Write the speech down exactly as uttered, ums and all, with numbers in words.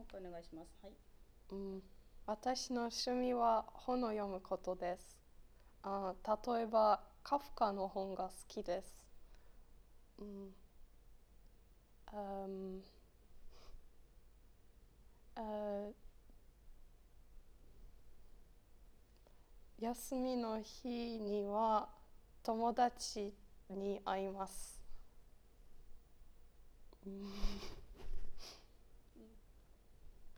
もう一回お願いします。はい。 うん、私の趣味は本を読むことです。あ、例えばカフカの本が好きです。うん、あんあ休みの日には友達に会います。うん